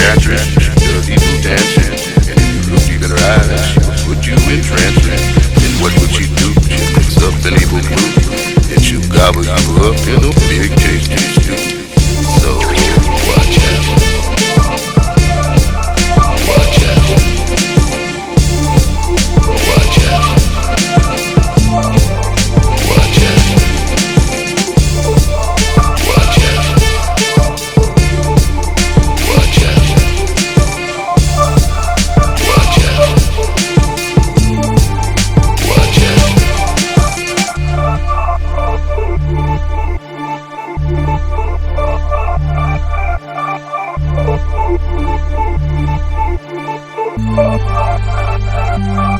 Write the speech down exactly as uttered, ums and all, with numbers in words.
enchantress, she does evil dancing. And if you look deep in her eyes, she will put you in trance. And what would she do? She mix up an evil glue, and she'll gobble you up in a big tasty stew. So watch out. Watch out. Watch out. Watch out. Watch out. Watch out. Watch out. Watch out. Thank you.